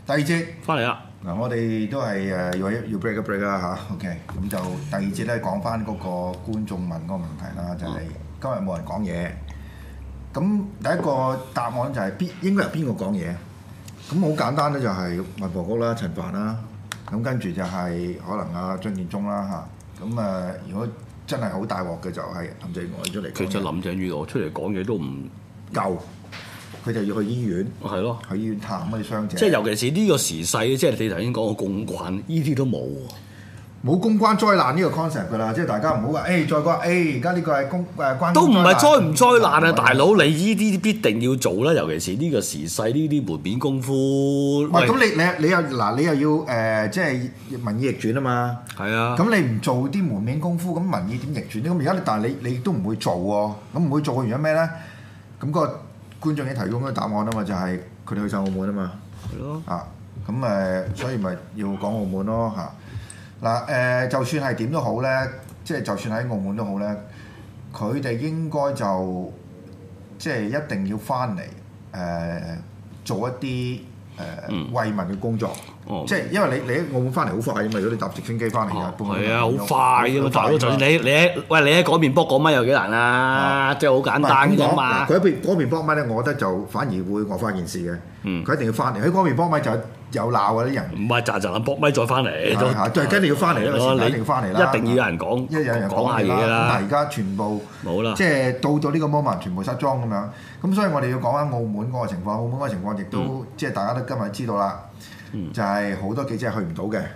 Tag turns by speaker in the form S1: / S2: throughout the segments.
S1: 第二節
S2: 翻嚟啦。
S1: 嗱，我哋都係要 break 一 break 啦嚇。OK，咁就第二節咧講翻嗰個觀眾問嗰個問題啦，就係今日冇人講嘢。咁第一個答案就係應該由邊個講嘢？咁好簡單咧，就係文房局啦、陳帆啦。咁跟住就係可能阿張建宗啦嚇。咁如果真係好大鑊嘅就係林鄭月娥出嚟講嘢。
S2: 其實林鄭月娥出嚟講嘢都唔
S1: 夠，佢就要去醫院。
S2: 係咯，
S1: 去醫院探嗰啲傷者。
S2: 即係尤其是呢個時勢，即係你頭先講個公關，呢啲都冇喎。
S1: 冇公關災難呢個 concept 㗎啦，即係大家唔好話，再講，而家呢個係關
S2: 都唔係災唔災難啊，大佬！你呢啲必定要做啦，尤其是呢個時勢，呢啲門面功夫。
S1: 喂，咁你又要即係民意逆轉啊嘛。
S2: 係啊。
S1: 咁你唔做啲門面功夫，咁民意點逆轉咧？咁而家但係你都唔會做喎。咁唔會做嘅原因咩咧？咁個觀眾已經提供咗答案啊嘛，就係佢哋去晒澳門啊嘛。
S2: 係咯。
S1: 啊，咁所以咪要講澳門咯嚇。嗱就算係點都好咧，即係就算喺澳門都好咧，佢哋應該就即係一定要翻嚟做一啲慰問嘅工作。即係因為你喺澳門翻嚟好快㗎嘛，如果你搭直升機翻嚟嘅，
S2: 係啊，好快㗎嘛，大佬！就算你喺嗰邊卜個咪有幾難啊？即係好簡單㗎嘛。
S1: 佢喺嗰邊卜咪咧，我覺得就反而會惡化件事嘅。佢一定要翻嚟，喺嗰邊卜咪就有鬧嗰啲人。
S2: 唔係喳卜咪再翻嚟，
S1: 就係跟住要翻嚟啦，一定要翻嚟啦，
S2: 一定要有人講，
S1: 有人
S2: 講下嘢啦。
S1: 但係而家全部
S2: 冇啦，
S1: 即係到呢個 moment 全部失蹤咁樣。咁所以我哋要講翻澳門嗰個情況，澳門嗰個情況亦都即係大家都今日知道啦。就係好多記者去唔到嘅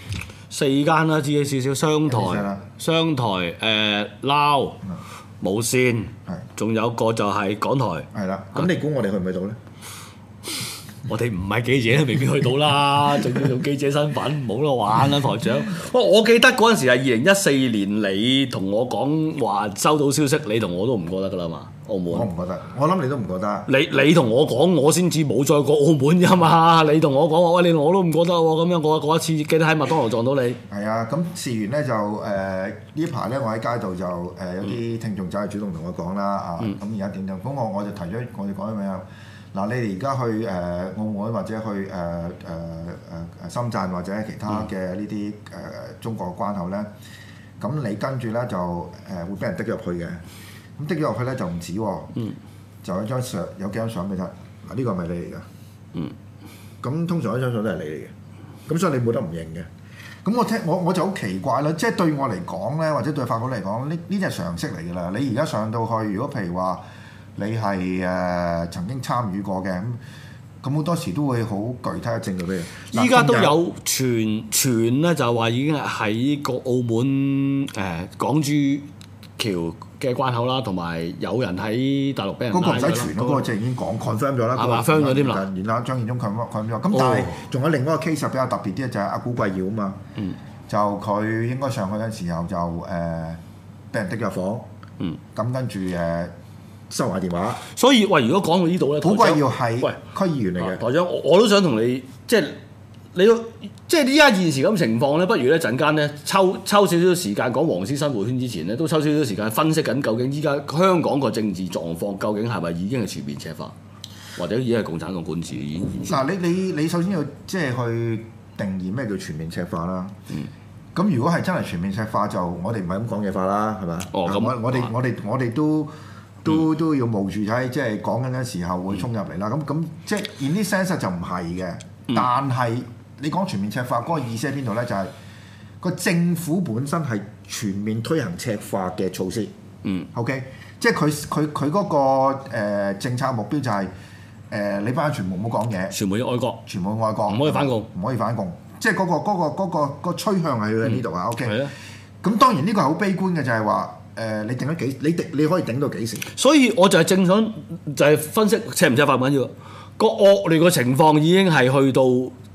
S2: ，4間啦，只係少少商台撈無線，仲有個就係港台。
S1: 係啦，咁你估我哋去唔去到咧？
S2: 我哋唔係記者都未必去到啦，仲要用記者身份，冇得玩啦，台長。我記得嗰陣時係2014年，你同我講話收到消息，你同我都唔覺得㗎啦嘛，澳門。
S1: 我唔覺得，我諗你都唔覺得。
S2: 你同我講，我先至冇再過澳門㗎嘛。你同我講話，喂，你我都唔覺得喎。咁樣嗰一次記得喺麥當勞撞到你。
S1: 係啊，咁事緣咧就呢排咧，我喺街度就有啲聽眾仔係主動同我講啦啊，咁而家點樣？咁我就提咗，我哋講咗咩啊？嗱，你哋而家去澳門或者去深圳或者其他嘅呢啲中國嘅關口咧，咁你跟住咧就會俾人滴入去嘅。咁滴咗入去咧就唔止喎，就有張相，有幾張相俾你睇。嗱，呢個係咪你嚟㗎？咁通常一張相都係你嚟嘅，咁所以你冇得唔認嘅。咁我就好奇怪啦，即係對我嚟講咧，或者對法國嚟講，呢啲係常識嚟㗎啦。你而家上到去，如果譬如話，你係曾經參與過嘅咁好多時都會好具體嘅證據俾你。
S2: 依家都有傳咧，就話已經係喺個澳門港珠橋嘅關口啦，同埋有人喺大陸俾人拉咗啦。
S1: 嗰個唔使傳咯，嗰個就已經講 confirm 咗啦。
S2: 係嘛？confirm 咗添啦。
S1: 然後張建宗 confirm 咗。咁但係仲有另一個 case 比較特別啲，就係阿古貴耀啊嘛。就佢應該上去嘅時候就俾人滴入房。咁跟住收埋電話，
S2: 所以喂，如果講到呢度咧，
S1: 古貴耀係區議員嚟嘅。
S2: 台長，我都想同你即係你都即係依家現時咁情況咧，不如咧陣間咧抽少少時間講黃絲生活圈之前咧，都抽少少時間分析緊究竟依家香港個政治狀況究竟係咪已經係全面赤化，或者已經係共產黨管治已經？
S1: 嗱，你首先要即係去定義咩叫全面赤化啦。咁如果係真係全面赤化，就我哋唔係咁講嘢法啦，係咪？咁我哋都要冒住睇，即係講緊嘅時候會衝入嚟啦。咁即係 in this sense 就唔係嘅。但係你講全面赤化嗰個意思喺邊度咧？就係個政府本身係全面推行赤化嘅措施。OK， 即係佢嗰個政策目標就係你班全部唔好講嘢，
S2: 全部要愛國，
S1: 全部愛國，
S2: 唔可以反共，
S1: 唔可以反共。即係嗰個趨向係喺呢度啊。OK，
S2: 係啊。
S1: 咁當然呢個係好悲觀嘅，就係話。你頂咗幾？你可以頂到幾時？
S2: 所以我就係正想就係分析赤唔赤化唔緊要，個惡劣嘅情況已經係去到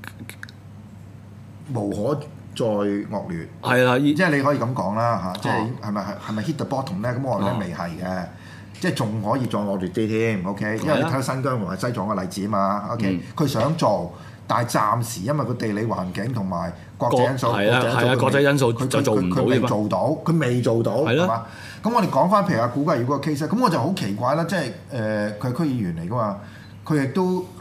S1: 無可再惡劣。
S2: 係啦，
S1: 即係你可以咁講啦嚇，即係係咪 hit the bottom 咧？咁我覺得未係嘅，即係仲可以再惡劣啲添。OK，因為你睇到新疆同埋西藏嘅例子啊嘛。OK，佢想做。但係暫時因為個地理環境同埋國際因素，
S2: 國際因素佢就做唔到，
S1: 佢未做到，係嘛？咁我哋講翻譬如阿古貴耀嗰個 case，咁我就好奇怪啦，即係佢係區議員嚟噶嘛，佢亦都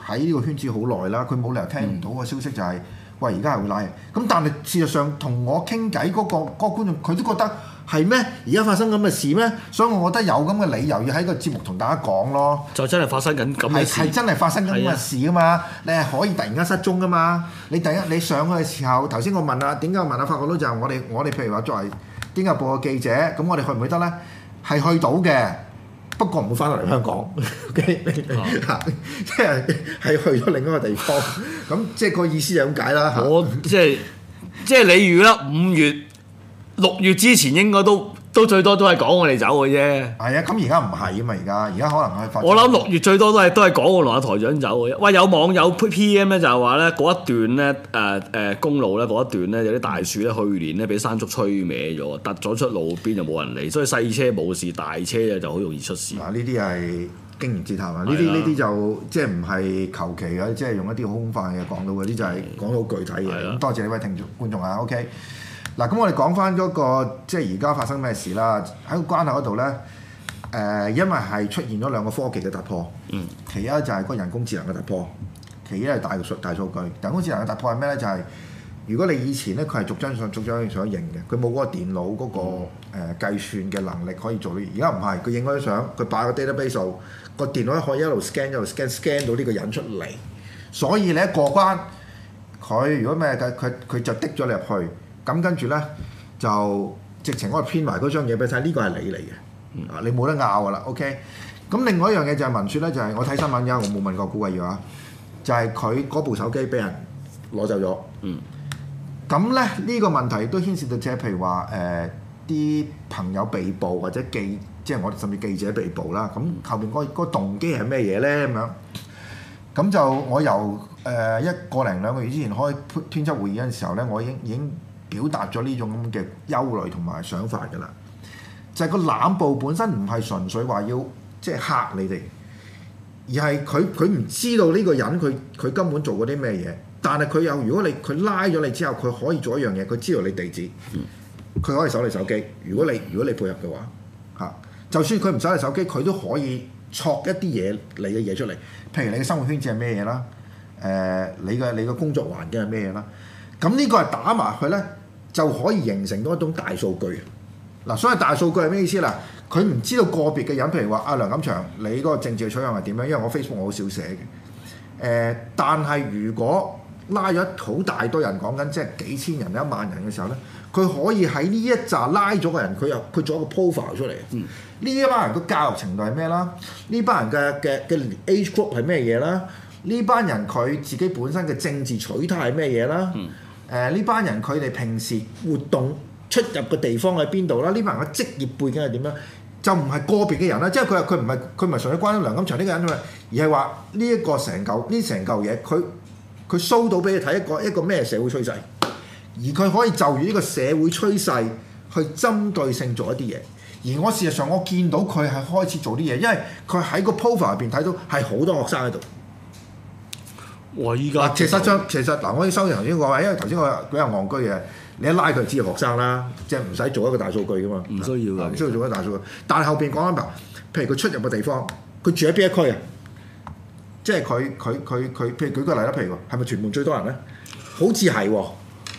S1: 喺呢個圈子好耐啦，佢冇理由聽唔到個消息就係、喂而家係會拉人。咁但係事實上同我傾偈嗰個觀眾，佢都覺得係咩？而家發生咁嘅事咩？所以我覺得有咁嘅理由要喺個節目同大家講咯。
S2: 就真係發生緊咁嘅事，
S1: 係真係發生緊咁嘅事噶嘛？你係可以突然間失蹤噶嘛？你你上去嘅時候，頭先我問啊，點解我問啊？法國佬就係我哋譬如話作為《癲狗報》嘅記者，咁我哋去唔去得咧？係去到嘅。不過唔會翻到嚟香港，即係去咗另一個地方，咁即係個意思就咁解啦。
S2: 我即係你預啦，5月、6月之前應該都最多都係講我哋走嘅啫。
S1: 係啊，咁而家唔係啊嘛，而家可能係發展。
S2: 我諗6月最多都係講我同阿台長走嘅啫。喂，有網友 PM 咧就係話咧嗰一段咧公路咧嗰一段咧有啲大樹咧去年咧俾山竹吹歪咗，突咗出路邊就冇人嚟，所以細車冇事，大車咧就好容易出事。
S1: 嗱，呢啲係經驗之談啊！呢啲就即係唔係求其嘅，即係用一啲好空泛嘅講到嗰啲就係講到好具體嘅。咁多謝呢位聽眾觀眾啊 ，OK。嗱，咁我哋講翻嗰個即係而家發生咩事啦？喺個關口嗰度咧，因為係出現咗兩個科技嘅突破。其一就係個人工智能嘅突破，其一係大數據。人工智能嘅突破係咩咧？就係、如果你以前咧佢係逐張上影嘅，佢冇嗰個電腦嗰、個計算嘅能力可以做到。而家唔係，佢影嗰啲相，佢擺個 database 度，個電腦可以一路 scan 一路 scan 到呢個人出嚟。所以你一過關，佢如果咩佢就滴咗你入去。咁跟住咧就直情我編埋嗰張嘢俾你睇，呢個係你嚟嘅，你冇得拗噶啦 ，OK。咁另外一樣嘢就係聞説咧，就係我睇新聞㗎，我冇問過估計啊，就係佢嗰部手機俾人攞走咗。咁咧呢個問題都牽涉到即係譬如話啲朋友被捕或者即係我哋甚至記者被捕啦。咁後邊嗰個動機係咩嘢咧？咁樣咁就我由1個零2個月之前開編輯會議嗰陣時候咧，我已經表達咗呢種咁嘅憂慮同埋想法㗎啦，就係個濫捕本身唔係純粹話要即係嚇你哋，而係佢唔知道呢個人佢根本做過啲咩嘢，但係佢又如果佢拉咗你之後，佢可以做一樣嘢，佢知道你地址，佢可以搜你手機。如果你配合嘅話，嚇，就算佢唔搜你手機，佢都可以撮一啲嘢你嘅嘢出嚟，譬如你嘅生活圈子係咩嘢啦，你嘅工作環境係咩嘢啦，咁呢個係打埋去咧。就可以形成到一種大數據。嗱，所謂大數據係咩意思啦？佢唔知道個別嘅人，譬如話阿梁錦祥，你嗰個政治嘅取向係點樣？因為我 Facebook 我好少寫嘅。但係如果拉咗好大堆人講緊，即係幾千人、1萬人嘅時候咧，佢可以喺呢一紮拉咗嘅人，佢做一個 profile 出嚟。呢一班人嘅教育程度係咩啦？呢班人嘅 age group 係咩嘢啦？呢班人佢自己本身嘅政治取態係咩嘢啦？呢班人佢哋平時活動出入嘅地方喺邊度啦？呢班人嘅職業背景係點樣？就唔係個別嘅人啦，即係佢唔係純粹關於梁錦祥呢個人啫嘛，而係話呢一個成嚿嘢，佢 show 到俾你睇一個咩社會趨勢，而佢可以就住呢個社會趨勢去針對性做一啲嘢。而我事實上我見到佢係開始做啲嘢，因為佢喺個 profile 入邊睇到係好多學生喺度。
S2: 哇！依家
S1: 其實嗱，我啲收頭先講話，因為頭先我比較戇居嘅，你一拉佢就知係學生啦，即係唔使做一個大數據噶嘛，
S2: 唔需要㗎，
S1: 唔需要做一個大數據。但係後邊講緊譬如佢出入嘅地方，佢住喺邊一區啊？即係佢譬如舉個例啦，譬如話係咪屯門最多人咧？好似係喎，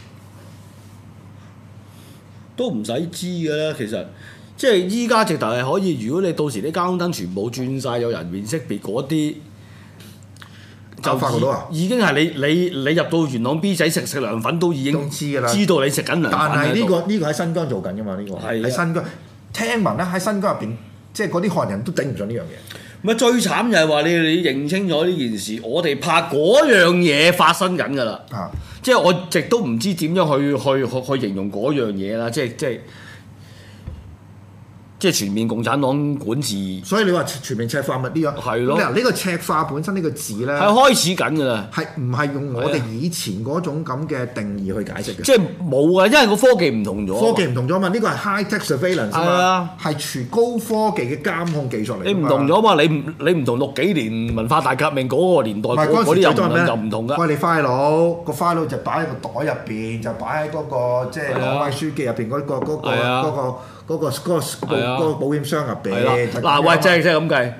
S2: 都唔使知㗎啦。其實即係依家直頭係可以，如果你到時啲交通燈全部轉晒，有人面識別嗰啲。就發覺到啊！已經係你入到元朗 B 仔食涼粉都已經知㗎啦，知道你食緊涼粉。
S1: 但係呢個喺新疆做緊㗎嘛？呢個喺新疆聽聞咧，喺新疆入邊，即係嗰啲漢人都頂唔順呢樣嘢。
S2: 咪最慘就係話你認清咗呢件事，我哋怕嗰樣嘢發生緊㗎啦。即係我一直都唔知點樣去形容嗰樣嘢啦。即係全面共產黨管治，所以你話全面赤化咪呢樣？係咯。嗱，呢個赤化本身呢個字咧，係開始緊㗎啦。係唔係用我哋以前嗰種咁嘅定義去解釋嘅？即係冇啊，因為個科技唔同咗。科技唔同咗嘛？呢個係 high tech surveillance 嘛，係全高科技嘅監控技術嚟。你唔同咗嘛？你唔同60幾年文化大革命嗰個年代嗰啲人就唔同㗎。喂，你 file 個 file 就擺喺個袋入邊，就擺喺嗰個即係黨委書記入邊嗰個保險箱入邊。嗱，喂，即係咁計。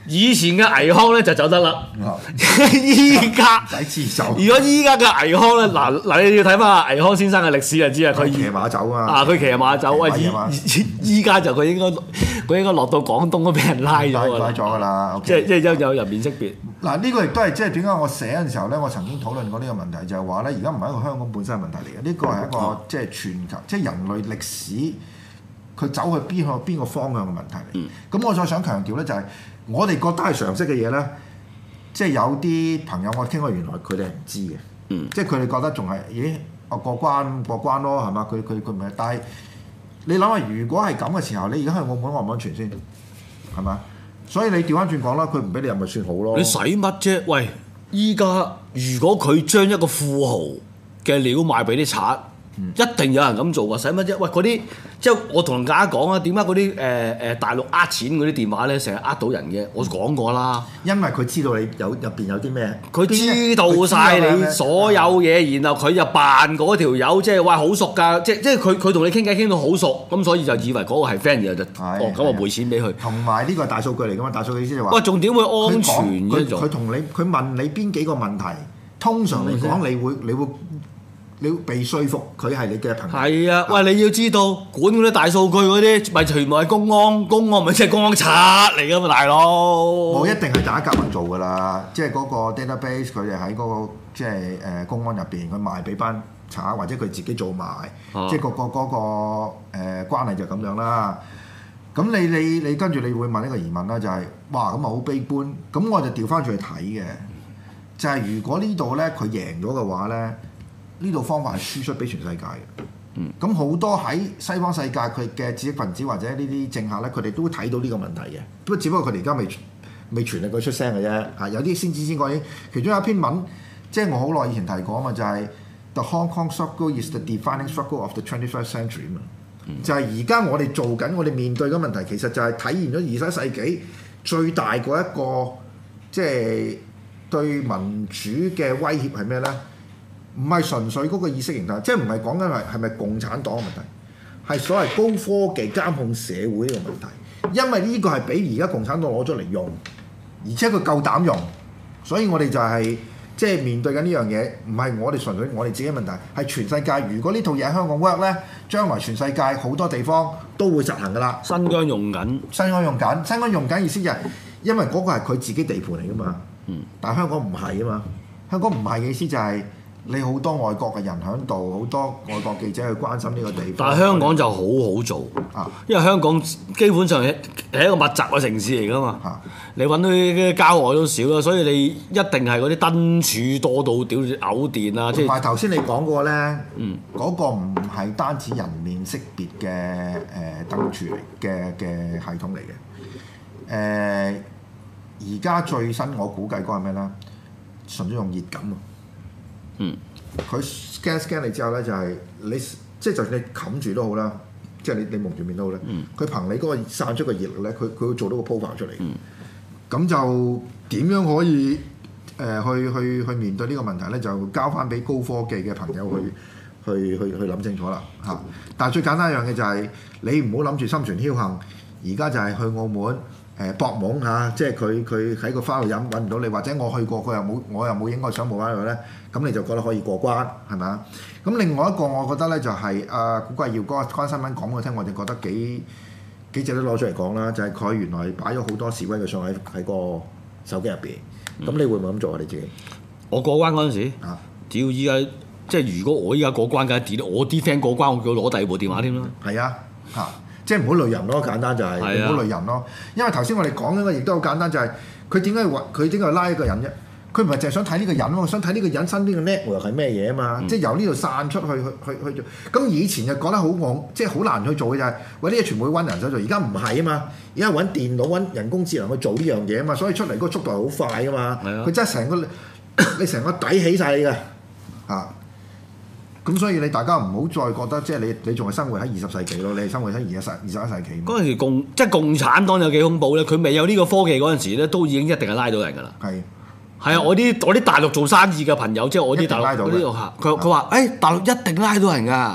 S2: 以前嘅倪匡咧就走得啦，
S1: 哦
S2: 依家
S1: 唔使自首，
S2: 如果依家嘅倪匡咧，嗱你要睇翻倪匡先生嘅歷史就知啊，佢
S1: 騎馬走啊！
S2: 啊佢騎馬走，喂
S1: 騎馬
S2: 依家就佢應該落到廣東都俾人拉咗㗎啦，
S1: 拉咗㗎啦，
S2: 即係有人面識別。
S1: 嗱呢個亦都係即係點解我寫嘅時候咧，我曾經討論過呢個問題，就係話咧，而家唔係一個香港本身嘅問題嚟嘅，呢個係一個即係全球即係人類歷史佢走去邊個方向嘅問題嚟。咁我再想強調咧，就係我哋覺得係常識嘅嘢咧，即係有啲朋友我傾過，原來佢哋係唔知嘅，即係佢哋覺得仲係咦我過關咯係嘛？佢唔係，但係你諗下，如果係咁嘅時候，你而家去澳門安唔安全先係嘛？所以你調翻轉講啦，佢唔俾你入咪算好咯？
S2: 你使乜啫？喂，依家如果佢將一個富豪嘅料賣俾啲賊，一定有人咁做㗎，使乜啫？喂，嗰啲即係我同大家講啊，點解嗰啲大陸呃錢嗰啲電話咧，成日呃到人嘅？我講過啦，
S1: 因為佢知道你入邊有啲咩，
S2: 佢知道晒你所有嘢，然後佢就扮嗰條友，即係話好熟㗎，即係佢同你傾偈傾到好熟，咁所以就以為嗰個係 friend，然後就咁我匯錢俾佢。同
S1: 埋呢個係大數據嚟㗎嘛，大數據意思就話，
S2: 喂，重點會安全嘅
S1: 佢同你佢問你邊幾個問題，通常嚟講你會被說服佢係你嘅朋友。
S2: 係啊，喂！你要知道管嗰啲大數據嗰啲，咪全部係公安咪即係公安賊嚟㗎嘛，大佬。
S1: 我一定係大家夾埋做㗎啦，即係嗰個 database 佢哋喺嗰個即係公安入邊，佢賣俾班賊或者佢自己做埋，即係嗰個關係就咁樣啦。咁你跟住你會問一個疑問啦，就係哇咁啊好悲觀，咁我就調翻轉去睇嘅，就係如果呢度咧佢贏咗嘅話咧。呢度方法係輸出俾全世界嘅，咁好多喺西方世界佢嘅知識分子或者呢啲政客咧，佢哋都睇到呢個問題嘅，不過只不過佢哋而家未全力佢出聲嘅啫，有啲先講，其中有一篇文，即係我好耐以前提過啊嘛，就係 The Hong Kong struggle is the defining struggle of the 21st century 嘛，就係而家我哋做緊我哋面對嘅問題，其實就係體現咗21世紀最大嗰一個即係對民主嘅威脅係咩咧？唔係純粹嗰個意識形態，即係唔係講緊係咪共產黨嘅問題，係所謂高科技監控社會呢個問題。因為呢個係俾而家共產黨攞咗嚟用，而且佢夠膽用，所以我哋就係即係面對緊呢樣嘢，唔係我哋純粹我哋自己嘅問題，係全世界。如果呢套嘢喺香港 work 咧，將來全世界好多地方都會實行㗎啦。
S2: 新疆用緊，
S1: 新疆用緊意思就係因為嗰個係佢自己地盤嚟㗎嘛，但係香港唔係啊嘛，香港唔係嘅意思就係。你好多外國嘅人喺度，好多外國記者去關心呢個地方。
S2: 但係香港就好好做，因為香港基本上係一個密集嘅城市嚟㗎嘛。你揾到啲郊外都少啦，所以你一定係嗰啲燈柱多到屌嘔電啊！即係同埋
S1: 頭先你講過咧，嗰個唔係單止人面識別嘅燈柱嘅系統嚟嘅。而家最新我估計嗰個係咩咧？純粹用熱感啊！佢 scan 你之後咧，就係你即係就算你冚住都好啦，即係你蒙住面都好咧。佢憑你嗰個散出嘅熱力咧，佢會做到個 profile 出嚟。咁就點樣可以去面對呢個問題咧？就交翻俾高科技嘅朋友去諗清楚啦嚇。但係最簡單一樣嘢就係你唔好諗住心存僥倖，而家就係去澳門。博懵嚇，即係佢喺個花度飲揾唔到你，或者我去過我又冇影過相冇翻去咧，咁你就覺得可以過關係咪啊？咁另外一個我覺得咧就係古貴耀嗰個新聞講我聽，我就覺得幾隻都攞出嚟講啦，就係佢原來擺咗好多示威嘅相喺個手機入邊，咁你會唔會咁做啊？你自己？我過關嗰陣時，只要依家即係如果我依家過關嘅，我啲 friend 過關，我叫佢攞第二部電話添啦。係啊，嚇！即係唔好累人咯，簡單就係唔好累人咯。因為頭先我哋講緊嘅亦都好簡單，就係佢點解拉一個人啫？佢唔係淨係想睇呢個人喎，想睇呢個人身邊嘅 network 係咩嘢啊嘛。即係由呢度散出去做。咁以前就講得好即係好難去做嘅就係，喂呢啲全部揾人手做。而家唔係啊嘛，而家揾電腦揾人工智能去做呢樣嘢啊嘛，所以出嚟嗰個速度係好快啊嘛。佢真係你成個底起晒你㗎嚇。咁所以你大家唔好再覺得即係你仲係生活喺20世紀咯，你係生活喺21世紀。嗰陣時共產黨有幾恐怖咧？佢未有呢個科技嗰陣時咧，都已經一定係拉到人㗎啦。係啊！我啲大陸做生意嘅朋友，即係我啲大陸嗰啲客，佢話：大陸一定拉到人㗎。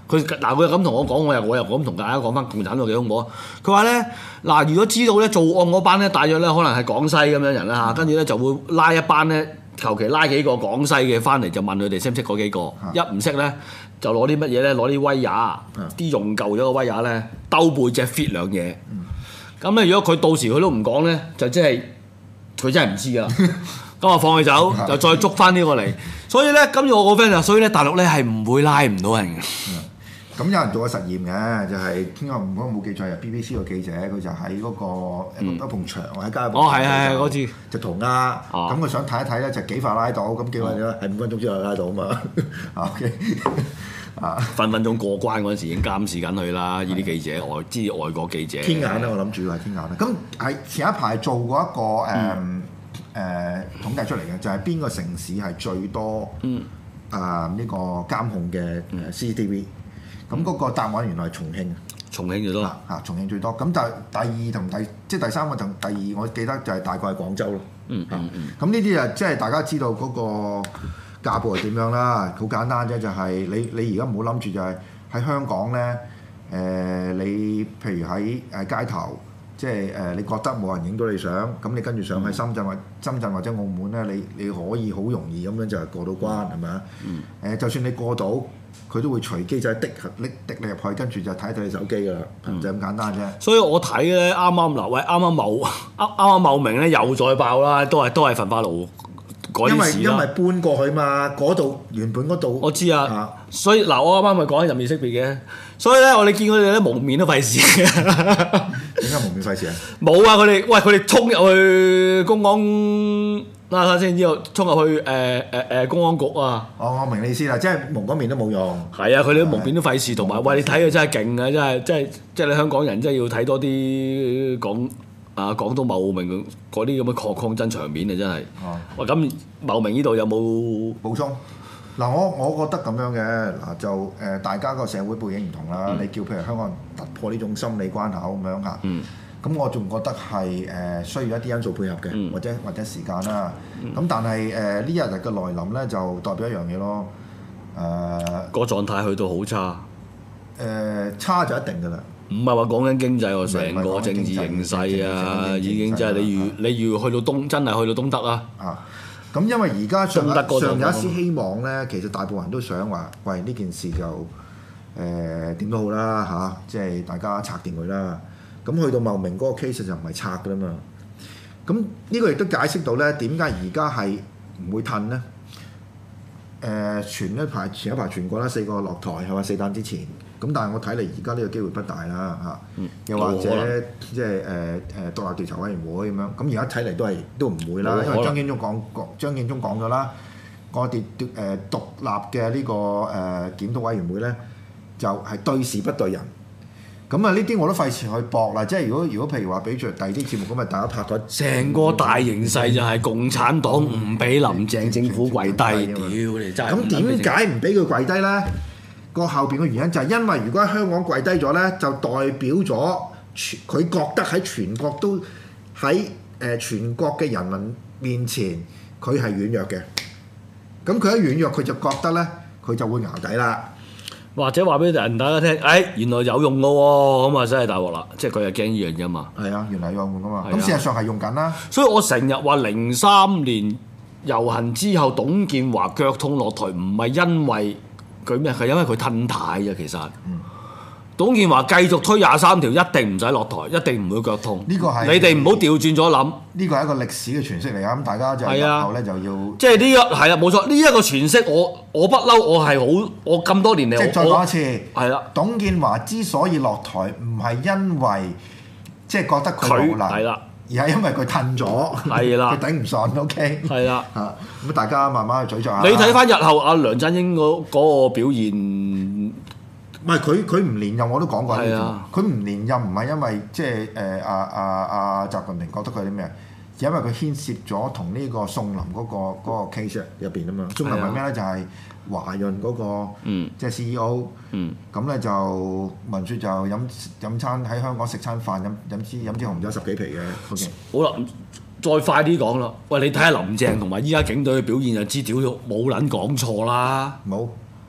S2: 佢又咁同我講，我又咁同大家講翻共產黨幾恐怖啊！佢話咧嗱，如果知道咧做案嗰班咧，大約咧可能係廣西咁樣人啦嚇，跟住咧就會拉一班咧，求其拉幾個廣西嘅翻嚟，就問佢哋識唔識嗰幾個，一唔識咧就攞啲乜嘢咧，攞啲威亞，啲用舊咗嘅威亞咧，兜背脊 fit 兩嘢。咁咧如果佢到時佢都唔講咧，就即係佢真係唔知㗎啦。咁我放佢走，就再捉翻呢個嚟。所以咧，跟住我個 friend 就，所以咧大陸咧係唔會拉唔到人嘅。
S1: 咁有人做過實驗嘅，就係聽我唔講冇記錯，係 BBC 個記者，佢就喺嗰個一埲牆喺街度，
S2: 係嗰次
S1: 就塗鴉。咁佢想睇一睇咧，就幾塊拉到，咁幾塊咧係5分鐘之內拉到啊嘛。OK，
S2: 分分鐘過關嗰陣時已經監視緊佢啦。呢啲記者外國記者。
S1: 天眼咧，我諗主要係天眼啦。咁係前一排做過一個統計出嚟嘅，就係邊個城市係最多呢個監控嘅CCTV。咁嗰個答案原來係重慶最多重慶最多。咁第二同即係第三個同第二，我記得就係大概係廣州咯。咁呢啲啊，即係大家知道嗰個架步係點樣啦。好簡單啫，就係你而家唔好諗住就係喺香港咧。你譬如喺街頭，即係你覺得冇人影到你相，咁你跟住上喺深圳或者澳門咧，你可以好容易咁樣就係過到關係咪啊？就算你過到，佢都會隨機就係滴你入去，跟住就睇你手機㗎啦，就咁簡單啫。
S2: 所以我睇咧啱啱茂名咧又再爆啦，都係焚化爐嗰啲事啦。
S1: 因為搬過去嘛，嗰度原本嗰度
S2: 我知啊。所以嗱，我啱啱咪講人面識別嘅，所以咧我哋見佢哋咧蒙面都費事。
S1: 點解蒙面費事啊？
S2: 冇啊！佢哋衝入去公安睇下先，之後衝入去公安局啊！
S1: 我明你意思啦，即係蒙嗰面都冇用。
S2: 係啊，佢哋蒙面都費事，同埋喂你睇佢真係勁啊！真係即係你香港人真係要睇多啲廣東茂名嗰啲咁嘅抗爭場面啊！真係。喂，咁茂名呢度有冇
S1: 補充？嗱，我覺得咁樣嘅嗱就大家個社會背景唔同啦。你叫譬如香港人突破呢種心理關口咁樣嚇，咁我仲覺得係需要一啲因素配合嘅，或者時間啦。咁但係呢日嘅來臨咧，就代表一樣嘢咯。
S2: 個狀態去到好差。
S1: 差就一定㗎啦。
S2: 唔係話講緊經濟喎，成個政治形勢啊，已經真係你預去到真係去到東德啊。
S1: 咁因為而家上有一絲希望咧，其實大部分人都想話，喂呢件事就點都好啦嚇，即係大家拆掂佢啦。咁去到茂名嗰個 case 就唔係拆㗎啦嘛。咁呢個亦都解釋到咧點解而家係唔會褪咧？前一排傳過啦，4個落台係嘛，4彈之前。咁但係我睇嚟而家呢個機會不大啦嚇。又或者即係獨立調查委員會咁樣。咁而家睇嚟都唔會啦，因為張建宗講咗啦，個獨立嘅呢個檢討委員會咧就係對事不對人。咁啊呢啲我都費事去搏啦。即係如果譬如話俾住第二啲節目咁啊，大家拍咗
S2: 成個大形勢就係共產黨唔俾林鄭政府跪低，屌你真係！
S1: 咁點解唔俾佢跪低咧？個後邊嘅原因就係因為如果喺香港跪低咗咧，就代表咗佢覺得喺全國都喺全國嘅人民面前佢係軟弱嘅。咁佢一軟弱，佢就覺得咧，佢就會淆底啦。
S2: 或者話俾大家聽，原來有用嘅喎，咁啊真係大鑊啦！即係佢係驚呢樣啫嘛。
S1: 係啊，原來有用㗎嘛。咁事實上係用緊啦。
S2: 所以我成日話03年遊行之後，董建華腳痛落台，唔係因為佢咩？係因為佢褪軚啫，其實。董建華繼續推23條，一定唔使落台，一定唔會腳痛。
S1: 呢個係
S2: 你哋唔好調轉咗諗。呢
S1: 個係一個歷史嘅詮釋嚟㗎，咁大家就日後咧就要。
S2: 即係呢個係啊，冇錯。呢一個詮釋，我不嬲，我咁多年嚟。
S1: 即係再講一次。係
S2: 啦。
S1: 董建華之所以落台，唔係因為即係覺得佢無能。係啦。而係因為佢褪咗，
S2: 係啦，
S1: 佢頂唔順，OK，
S2: 係啦，
S1: 咁大家慢慢去咀嚼下。
S2: 你睇翻日後阿梁振英嗰個表現，
S1: 唔係佢唔連任我都講過呢啲，佢唔連任唔係因為即係阿習近平覺得佢啲咩，而因為佢牽涉咗同呢個宋林嗰個 case 入邊啊嘛。宋林係咩咧？就係華潤嗰個即係 CEO，咁咧就聞説就飲餐喺香港食餐飯飲支紅酒10幾皮嘅。OK，
S2: 好啦，再快啲講啦。喂，你睇下林鄭同埋依家警隊嘅表現就知，屌冇撚講錯啦。
S1: 冇，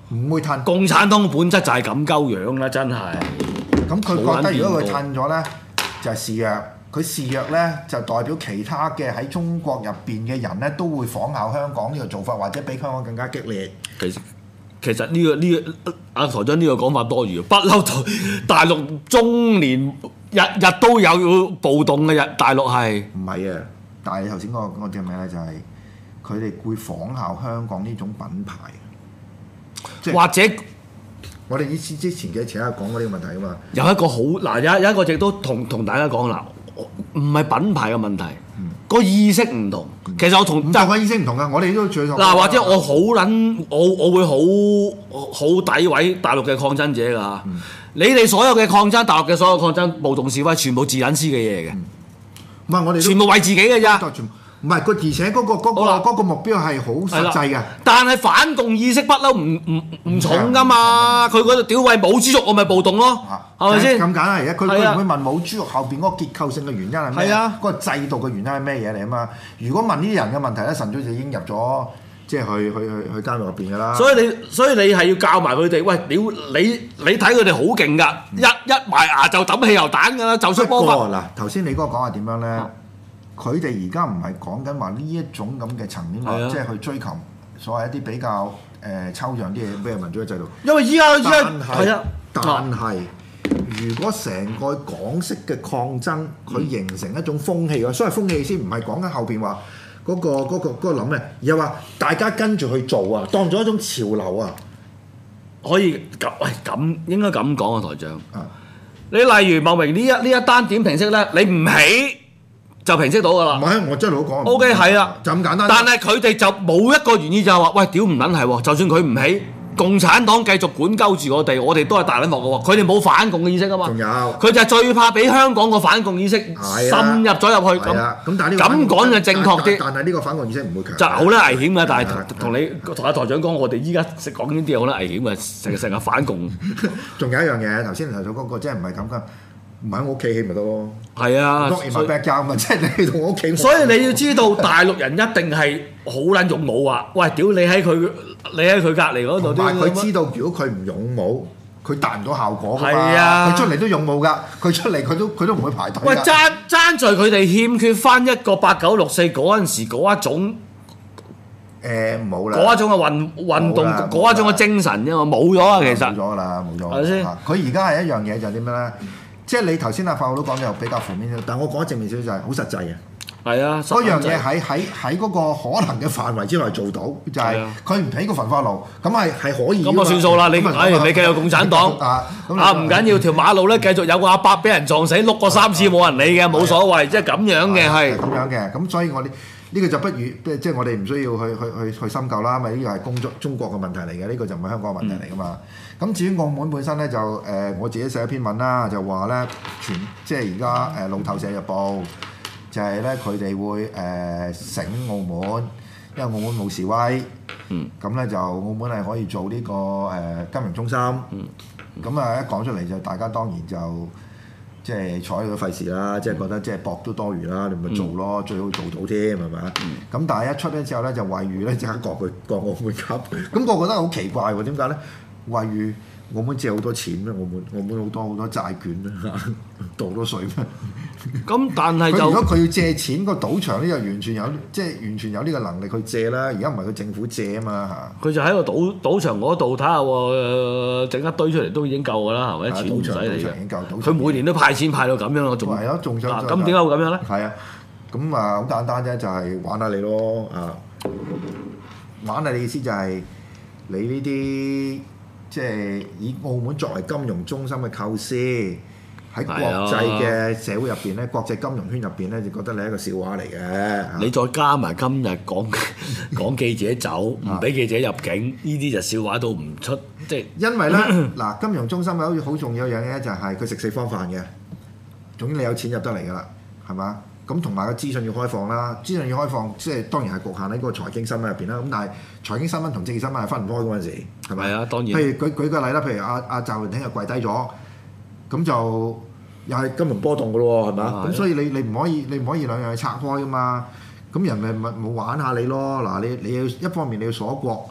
S1: 唔會褪。
S2: 共產黨嘅本質就係咁鳩樣啦，真係。
S1: 咁佢覺得如果佢褪咗咧，就係示弱。佢示弱咧，就代表其他嘅喺中國入邊嘅人咧，都會仿效香港呢個做法，或者比香港更加激烈。
S2: 其實呢個阿台長呢個講法多餘，不嬲大陸中年日都有暴動嘅大陸係。
S1: 唔係啊，但係頭先嗰個叫咩咧？就係佢哋會仿效香港呢種品牌，即係
S2: 或者
S1: 我哋之前幾次講過呢個問題啊嘛。
S2: 有一個好嗱，有一個亦都同大家講啦。唔係品牌嘅問題，個意識唔同。其實我同
S1: 就係意識唔同啊！我哋都最同。
S2: 嗱，或者我好撚，我會好詆毀大陸嘅抗爭者㗎。你哋所有嘅抗爭，大陸嘅所有抗爭、暴動示威，全部自隱私嘅嘢嚟嘅。
S1: 唔係我哋
S2: 全部為自己嘅咋。
S1: 唔係而且嗰個目標係好實際嘅。
S2: 但係反共意識不嬲唔重㗎嘛。佢嗰度屌喂冇豬肉，我咪暴動咯，係咪先？
S1: 咁簡單而家佢唔會問冇豬肉後邊嗰個結構性嘅原因係咩？嗰個制度嘅原因係咩嘢嚟啊嘛？如果問呢啲人嘅問題咧，晨早就已經入咗即係去監獄入邊㗎啦。所以
S2: 你係要教埋佢哋，喂屌你睇佢哋好勁㗎，一埋牙就抌汽油彈㗎啦，就出波法。
S1: 嗱頭先你嗰個講係點樣咧？佢哋而家唔係講緊話呢一種咁嘅層面話，即係去追求所謂一啲比較抽象啲嘢，譬如民主嘅制度。
S2: 因為依家
S1: 係啊，但係如果成個港式嘅抗爭，佢形成一種風氣啊，所謂風氣先唔係講緊後邊話嗰個諗嘅，而係話大家跟住去做啊，當咗一種潮流啊，
S2: 可以咁應該咁講啊，台長。你例如茂名呢一單點平息咧，你唔起就平息到㗎啦。
S1: 唔係，我真係老講。
S2: O.K. 係啊，
S1: 就咁簡單。
S2: 但係佢哋就冇一個原因就係話，喂，屌唔撚係喎，就算佢唔起，共產黨繼續管鳩住我哋都係大撚鑊嘅喎。佢哋冇反共嘅意識啊嘛。仲有。佢就係最怕俾香港個反共意識滲入咗入去。係啊。咁但係呢個咁講就正確啲。
S1: 但係呢個反共意識唔會強。
S2: 就好啦，危險嘅。但係同阿台長講，我哋依家講呢啲嘢好啦，危險嘅，成日反共。
S1: 仲有一樣嘢，頭先提到嗰個，即係唔係咁㗎。唔喺我屋企起咪得咯，
S2: 係啊，
S1: 當然唔係 back 交嘛，即係你同我屋企。
S2: 所以你要知道，大陸人一定係好撚勇武啊！喂，屌你喺佢隔離嗰度，
S1: 同埋佢知道，如果佢唔勇武，佢達唔到效果㗎嘛。
S2: 係啊，
S1: 佢出嚟都勇武㗎，佢出嚟佢都唔會排隊。
S2: 喂，爭在佢哋欠缺翻一個8964嗰陣時嗰一種
S1: 冇啦，
S2: 嗰一種嘅運動，嗰一種嘅精神啫嘛，冇咗啊，其實
S1: 冇咗㗎啦，冇咗。
S2: 係咪先？
S1: 佢而家係一樣嘢就係點樣咧？即係你頭先阿法佬都講就比較負面啲，但係我講正面少少就係好實際嘅。
S2: 係啊，
S1: 嗰樣嘢喺嗰個可能嘅範圍之內做到，就係佢唔起個焚化爐，咁係可以。咁
S2: 啊算數啦，你繼續共產黨唔緊要，條馬路咧繼續有個阿伯俾人撞死，碌過3次冇人理嘅，冇所謂，即係咁樣嘅係。咁樣嘅，咁所以我哋呢個就不如即係我哋唔需要去深究啦，因為呢個係中國嘅問題嚟嘅，呢個就唔係香港嘅問題嚟噶嘛。咁至於澳門本身咧，就我自己寫一篇文啦，就話咧即係而家路透社日報就係咧佢哋會醒澳門，因為澳門冇示威，咁咧就澳門係可以做呢個金融中心，咁啊一講出嚟就大家當然就即係睬佢費事啦，即係覺得即係搏都多餘啦，你咪做咯，最好做到添係咪啊？咁但係一出咧之後咧就惠譽咧即刻降澳門級，咁我覺得好奇怪喎，點解咧？惠譽澳門借好多錢咩？澳門好多債券咧，倒多水咩？ 咁但係就
S1: 如果佢要借錢，個賭場呢就完全有呢個能力去借啦。而家唔係佢政府借啊嘛嚇。
S2: 佢就喺個賭場嗰度睇下整一堆出嚟都已經夠㗎啦，係咪？錢唔使嚟嘅。佢每年都派錢派到咁樣咯，仲
S1: 係咯，仲想
S2: 咁點解會咁樣咧？
S1: 係啊，咁啊好簡單啫，就係玩下你咯啊！玩下你意思就係你呢啲。即係以澳門作為金融中心嘅構思，喺國際嘅社會入邊咧，國際金融圈入邊咧，就覺得你係一個笑話嚟嘅。
S2: 你再加埋今日講記者走，唔俾記者入境，呢啲就笑話都唔出。即係
S1: 因為咧，嗱，金融中心有好重要一樣嘢就係佢食四方飯嘅。總之你有錢入得嚟㗎啦，係嘛？咁同埋個資訊要開放啦，資訊要開放，即係當然係局限喺個財經新聞入邊啦。咁但係財經新聞同政治新聞係分唔開嗰陣時，係咪？係啊，當然。譬如舉個例啦，譬如阿習近平又跪低咗，咁就又係金融波動㗎咯，係咪啊？咁所以你唔可以兩樣嘢拆開㗎嘛。咁人咪冇玩下你咯。嗱，你要一方面你要鎖國，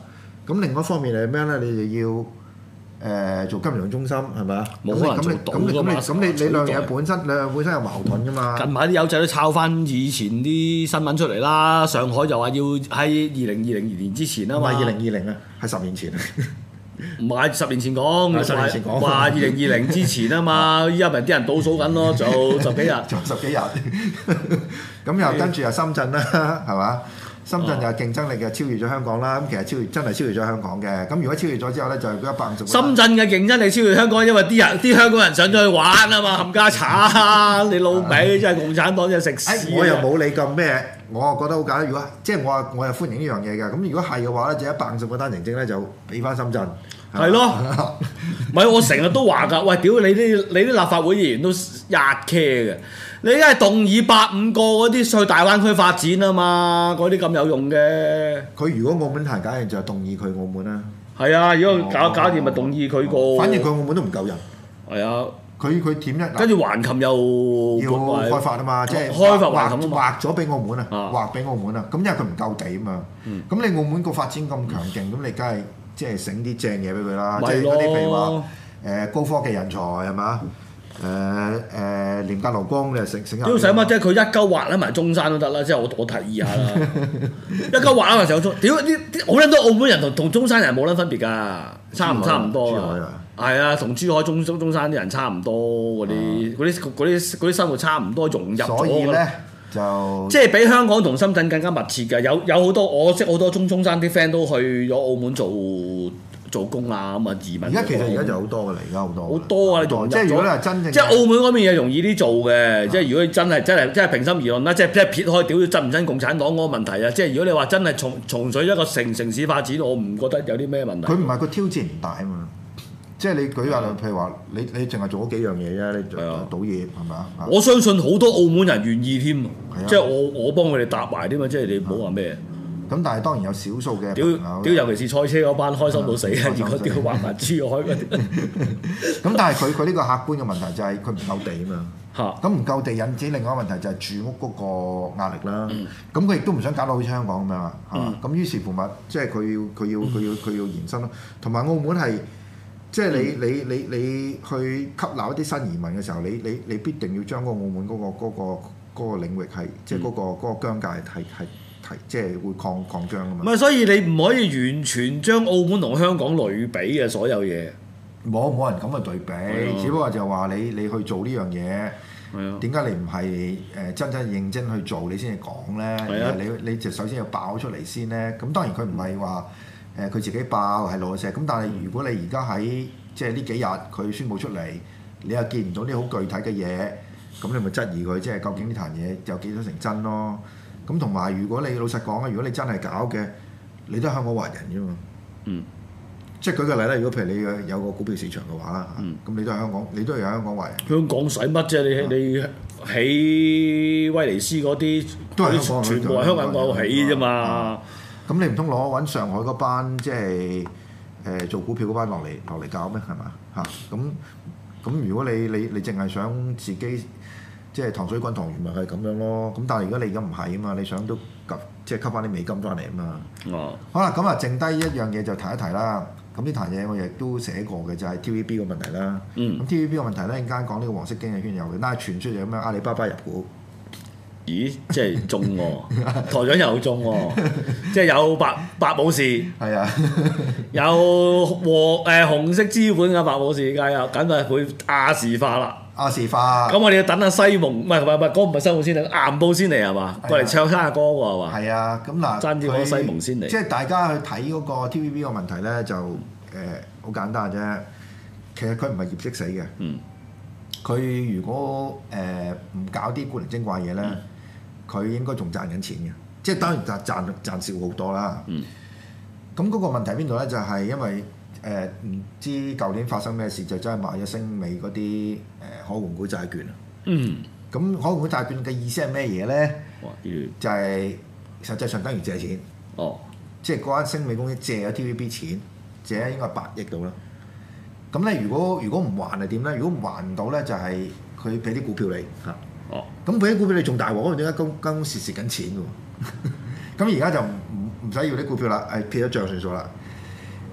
S1: 咁另外一方面係咩咧？你哋要做金融中心係咪啊？
S2: 冇可能做到㗎嘛。
S1: 咁你兩樣本身有矛盾㗎嘛？
S2: 近排啲友仔都抄翻以前啲新聞出嚟啦。上海就話要喺2020年之前啊嘛。
S1: 唔係2020啊，係10年前啊。
S2: 唔係10年前講，話2020之前啊嘛。依家咪啲人倒數緊咯，做10幾日。
S1: 做10幾日。咁又跟住又深圳啦，係嘛？深圳又競爭力又超越咗香港啦，咁其實真係超越咗香港嘅。咁如果超越咗之後咧，就係嗰150。深
S2: 圳嘅競爭力超越香港，因為啲香港人上咗去玩啊嘛，冚家鏟，你老味真係共產黨真係食屎。
S1: 我又冇你咁咩，我覺得好簡單。如果即係我又歡迎呢樣嘢嘅，咁如果係嘅話咧，就150個單程證咧就俾翻深圳。
S2: 係咯，唔係我成日都話㗎，喂，屌你啲立法會議員都壓車嘅。你而家係動議8、5個嗰啲去大灣區發展啊嘛，嗰啲咁有用嘅。
S1: 佢如果澳門行解，就動議佢澳門啦。
S2: 係啊，如果搞掂咪動議佢個。
S1: 反正佢澳門都唔夠人。
S2: 係啊，
S1: 佢點一？
S2: 跟住橫琴又
S1: 要開發啊嘛，即係
S2: 開發橫琴
S1: 劃咗俾澳門啊，劃俾澳門啊。咁因為佢唔夠地啊嘛。咁你澳門個發展咁強勁，咁你梗係即係醒啲正嘢俾佢啦。即係嗰啲譬如話高科技人才係嘛？廉價勞工你係醒下。
S2: 屌使乜啫？佢一鳩劃喺埋中山都得啦，即係我提議下啦。一鳩劃喺埋上中，屌啲好撚多澳門人同中山人冇撚分別㗎，差唔多啊。係啊，同珠海中山啲人差唔多，嗰啲生活差唔多，融入咗。
S1: 所以咧就
S2: 即係比香港同深圳更加密切㗎。有好多我識好多中山啲 friend 都去咗澳門做工啊，咁啊移民。
S1: 而家就好多㗎啦，而家好
S2: 多啊！你
S1: 即係如果你係真正，
S2: 即係澳門嗰邊嘢容易啲做嘅。即係如果真係平心而論啦，即係撇開屌真唔真共產黨嗰個問題啊！即係如果你話真係重取一個城市發展，我唔覺得有啲咩問題。
S1: 佢唔係個挑戰唔大啊嘛。即係你舉話，譬如話你淨係做咗幾樣嘢啫，你做賭業係咪啊？
S2: 我相信好多澳門人願意添，即係我幫佢哋搭埋添嘛。即係你唔好話咩。
S1: 咁但係當然有少數嘅
S2: 屌，尤其是賽車嗰班開心到死啊！如果屌玩埋珠海嗰啲，
S1: 咁但係佢呢個客觀嘅問題就係佢唔夠地啊嘛。咁唔夠地引致另外一個問題就係住屋嗰個壓力啦。咁佢亦都唔想搞到好似香港咁樣啊。咁於是乎咪即係佢要延伸咯。同埋澳門係即係你去吸納一啲新移民嘅時候，你必定要將嗰個澳門嗰個領域係即係嗰個疆界係即係會擴張啊嘛。
S2: 唔係，所以你唔可以完全將澳門同香港類比嘅所有嘢。
S1: 冇人咁嘅對比，只不過就話你去做呢樣嘢，點解你唔係真認真去做你先至講咧？你就首先要爆出嚟先咧。咁當然佢唔係話佢自己爆係攞石。咁但係如果你而家喺即係呢幾日佢宣佈出嚟，你又見唔到啲好具體嘅嘢，咁你咪質疑佢即係究竟呢壇嘢有幾多成真咯？咁同埋如果你老實講啊，如果你真係搞嘅，你都係香港華人啫嘛。即係舉個例啦，如果譬如你有個股票市場嘅話啦，咁你都係香港，你都係有香港華人。
S2: 香港使乜啫？你起威尼斯嗰啲
S1: 都係香港，
S2: 全部係香港起啫嘛。
S1: 咁你唔通攞揾上海嗰班即係做股票嗰班落嚟搞咩？係嘛嚇？咁如果你淨係想自己即係糖水滾糖魚咪係咁樣咯。咁但係如果你而家唔係啊嘛，你想都即係吸翻啲美金翻嚟啊嘛。好啦，咁啊，剩低一樣嘢就提一提啦。咁呢壇嘢我亦都寫過嘅，就係 TVB 個問題啦。咁 TVB 個問題咧，陣間講呢個黃色經濟圈有嘅，但係傳出嚟咁樣阿里巴巴入股。
S2: 咦，即係中喎，台長又中喎，即係有白武士，
S1: 係啊，
S2: 有紅色資本嘅白武士，梗係會亞視化啦。
S1: 亞視化。咁
S2: 我哋要等阿西蒙，唔係嗰個唔係西蒙先嚟，岩布先嚟係嘛？過嚟唱生日歌喎係嘛？
S1: 係啊，咁嗱，
S2: 爭啲講西蒙先嚟。
S1: 即係大家去睇嗰個 TVB 個問題咧，就好簡單啫。其實佢唔係業績死嘅。佢如果唔搞啲古靈精怪嘢咧。佢應該仲賺緊錢嘅，即係當然賺少好多啦。咁嗰個問題邊度咧？就係因為唔知舊年發生咩事，就真係買咗星美嗰啲可換股債券啊。咁可換股債券嘅意思係咩嘢咧？就係實際上等於借錢。即係嗰間星美公司借咗 TVB 錢，借應該係8億到啦。咁咧，如果唔還係點咧？如果唔還唔到咧，就係佢俾啲股票你嚇。咁俾啲股票你仲大鑊，點解間公司蝕緊錢嘅喎？咁而家就唔使要啲股票啦，撇咗帳算數啦。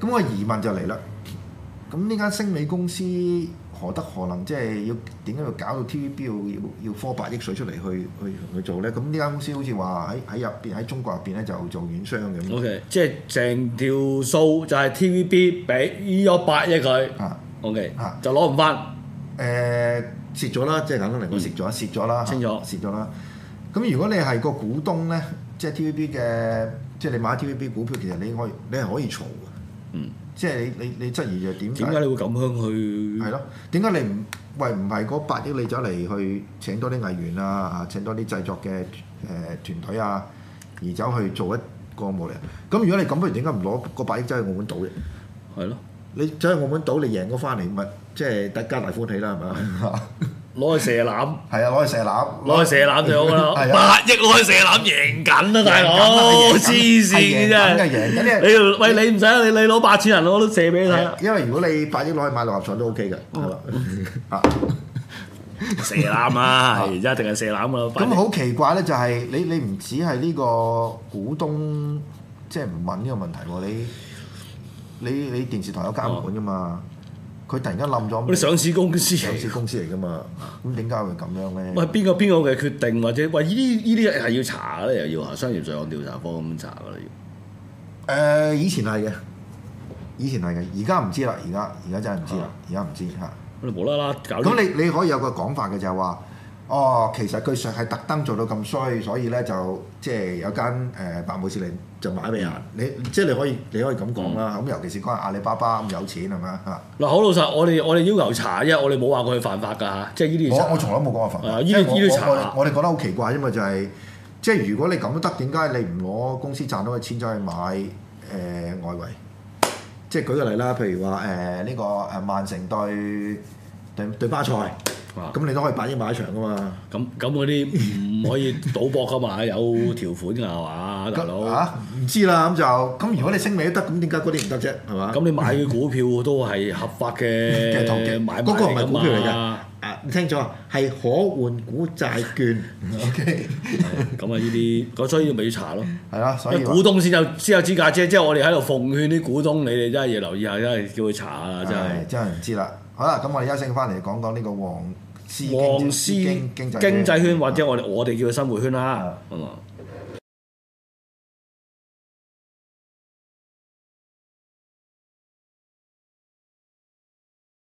S1: 咁個疑問就嚟啦。咁呢間星美公司何德何能，即係要點解要搞到 TVB 要科8億水出嚟去做咧？咁呢間公司好似話喺入邊喺中國入邊咧就做軟商嘅。
S2: OK， 即係成條數就係 TVB 俾咗8億佢。OK，就攞唔翻。
S1: 蝕咗啦，即係簡單嚟講蝕咗啦，
S2: 清楚
S1: 蝕咗啦。咁如果你係個股東咧，即係 TVB 嘅，即係你買 TVB 股票，其實你係可以嘈嘅。即係你質疑就點
S2: 解你會咁樣去？
S1: 係咯，點解你唔係嗰8億你走嚟去請多啲藝員啊，請多啲製作嘅團隊啊，而走去做一個項目嚟？咁如果你咁，不如點解唔攞嗰8億走去澳門賭嘅？
S2: 係咯，
S1: 你走去澳門賭，你贏咗翻嚟，咪即係皆大歡喜啦，係咪？
S2: 攞去射籃，
S1: 係啊，攞去射籃，
S2: 攞去射籃就好啦。8億攞去射籃贏緊啊，大佬！黐線嘅真係。你唔使啊，你攞8000人我都射俾你睇。
S1: 因為如果你8億攞去買六合彩都 OK 嘅，係嘛？
S2: 射籃啊，係一定係射籃啊！
S1: 咁好奇怪咧，就係你唔止係呢個股東，即係唔問呢個問題喎，你電視台有監管㗎嘛？佢突然間冧咗，
S2: 啲上市公司
S1: 嚟㗎嘛？咁點解會咁樣咧？
S2: 喂，邊個嘅決定或者喂呢啲係要查咧，又要話商業罪案調查科咁查㗎啦要。
S1: 以前係嘅，而家唔知啦，而家真係唔知啦，而家唔知嚇。
S2: 你無啦啦搞
S1: 咁你可以有個講法嘅就係話，其實佢係特登做到咁衰，所以咧就即係有間白武士嚟就買俾人。即係你可以咁講啦。咁尤其是講阿里巴巴咁有錢係咪啊？
S2: 嗱，好老實，我哋要求查啫，我哋冇話佢犯法㗎嚇，即係呢啲要查。
S1: 我從來冇講過犯法。
S2: 呢啲查。
S1: 我哋覺得好奇怪，因為就係即係如果你咁都得，點解你唔攞公司賺到嘅錢走去買外圍？即係舉個例啦，譬如話呢個曼城對巴塞，咁你都可以8億買一場噶嘛？
S2: 咁嗰啲唔可以賭博噶嘛？有條款㗎係嘛，大佬？
S1: 唔知啦，咁如果你升美都得，咁點解嗰啲唔得啫？係嘛？
S2: 咁你買嘅股票都係合法嘅
S1: 途徑，
S2: 買賣
S1: 嗰個唔係股票嚟㗎。你聽咗係可換股債券。OK。
S2: 咁啊，呢啲所以咪要查咯。
S1: 係啦，所以
S2: 股東先有資格啫。即係我哋喺度奉勸啲股東，你哋真係要留意下，真係叫佢查啊！
S1: 真係唔知啦。好啦，咁我哋休息翻嚟講講呢個黃絲經濟圈，
S2: 或者我哋叫佢生活圈啦。